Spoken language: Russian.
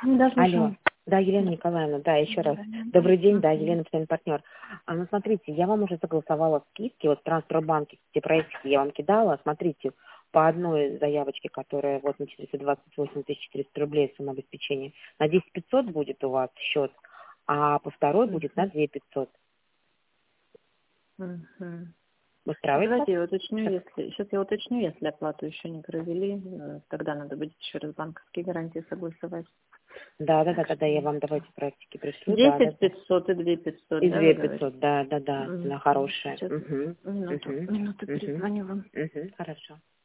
Да, Алло. слушаю. Да, Елена Да. Николаевна, да, еще раз. Да. Добрый день, да, Мгм. Елена, постоянный партнер. Ну, смотрите, я вам уже согласовала скидки, вот в Транстрабанке, эти проектики я вам кидала, смотрите, по одной заявочке, которая вот на 428 400 рублей сумма обеспечения, на 10 500 будет у вас счет, а по второй будет на Мгм. 2 500. Мгм. Устраивает вас? Давайте я уточню, если сейчас я уточню, если оплату еще не провели, тогда надо будет еще раз банковские гарантии согласовать. Да, да, да, Так тогда что я вам давайте проектики пришлю, да, да, 10 да. 500 и 2 500, И да, вы 2 говорите? 500, да, да, да, Мгм. она хорошая. Сейчас Угу, угу, минуту угу, перезвоню вам. угу, хорошо.